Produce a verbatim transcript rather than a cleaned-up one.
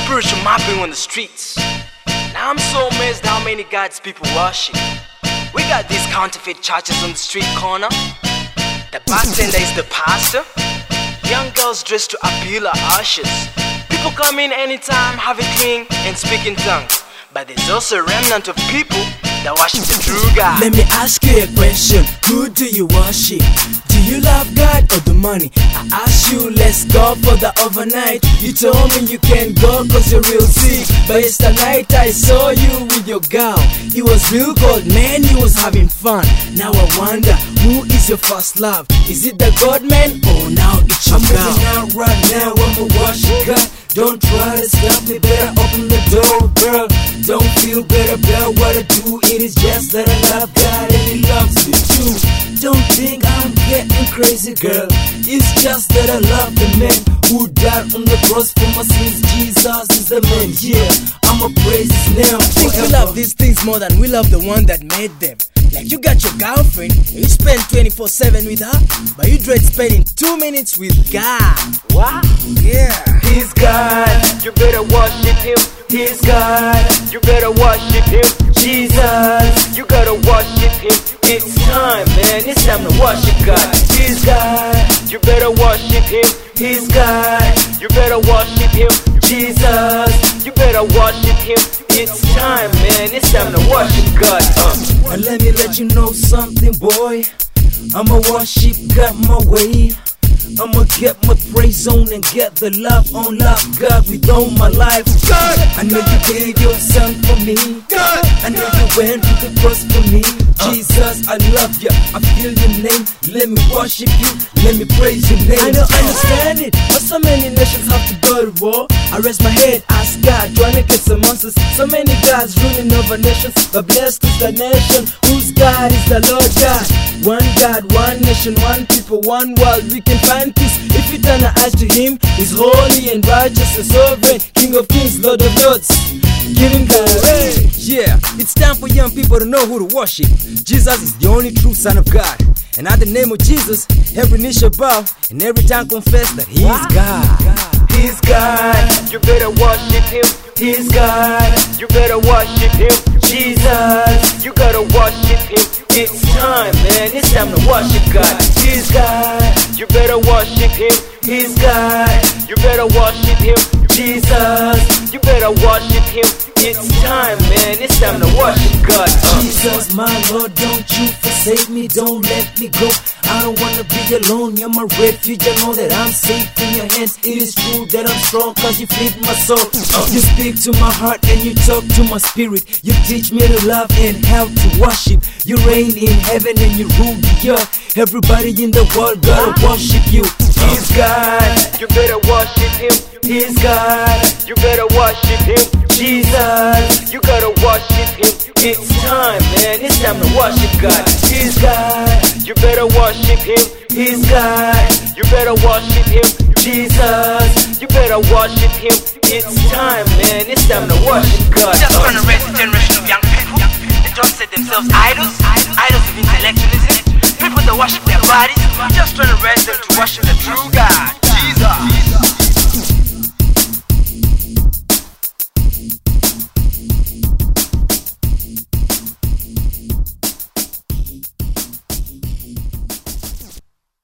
spiritual mapping on the streets. Now I'm so amazed how many gods people worship. We got these counterfeit churches on the street corner. The bartender is the pastor. Young girls dressed to appeal are ushers. People come in anytime, have a drink and speak in tongues. But there's also a remnant of people that worship the true God. Let me ask you a question. Who do you worship? Do you love God or the money? I asked you, let's go for the overnight. You told me you can't go cause you're real sick. But yesterday I saw you with your girl. It was real cold, man, you was having fun. Now I wonder, who is your first love? Is it the God man or now it's your I'm girl? I'm moving out right now, I'ma worship God. Don't try to stop me, better open the door, girl. Don't feel better about what I do. It is just that I love God and He loves me too. Don't think I'm getting crazy, girl. It's just that I love the man who died on the cross for my sins. Jesus is the man, yeah. I'ma praise His name I think we forever. love these things more than we love the one that made them. Like you got your girlfriend, you spend twenty-four seven with her, but you dread spending two minutes with God. What? Yeah. He's God, you better worship Him. He's God, you better worship Him. Jesus, you gotta worship Him. It's time, man, it's time to worship God. He's God, you better worship Him. He's God, you better worship Him. Jesus, you better worship Him. It's time, man, it's time to worship God. Uh. And let me let you know something, boy. I'ma worship God my way. I'ma get my praise on and get the love on. Love God with all my life. God, I know you gave your son for me. God, I know you went to the cross for me. Jesus, I love you. I feel your name. Let me worship you. Let me praise your name. I don't understand it, but so many nations have to go to war. I raise my head, ask God, trying to get some answers. So many gods ruling over nations, but blessed is the nation whose God is the Lord God. One God, one nation, one people, one world. We can find peace if we turn our eyes to Him. He's holy and righteous and sovereign, King of kings, Lord of lords. Give Him the praise. Yeah, it's time for young people to know who to worship. Jesus is the only true Son of God. And at the name of Jesus, every knee shall bow and every tongue confess that He is God. He's God, you better worship Him. He's God, you better worship Him. Jesus, you gotta worship Him. It's time, man, it's time to worship God. He's God, you better worship Him. He's God, you better worship Him. Jesus, you better worship Him. It's time, man, it's time to worship God. Uh. Jesus, my Lord, don't you forsake me, don't let me go. I don't wanna be alone, you're my refuge. I know that I'm safe in your hands. It is true that I'm strong cause you feed my soul. uh. You speak to my heart and you talk to my spirit. You teach me to love and how to worship. You reign in heaven and you rule the earth. Everybody in the world gotta worship you. uh. He's God, you better worship Him. He's God, you better worship Him. Jesus, you gotta worship Him. It's time, man, it's time to worship God. He's God, you better worship Him. He's God, you better worship Him. Jesus, you better worship Him. It's time, man, it's time to worship God. Just trying to raise a generation of young people that don't set themselves idols, idols of intellectualism, people that worship their bodies. Just trying to raise them to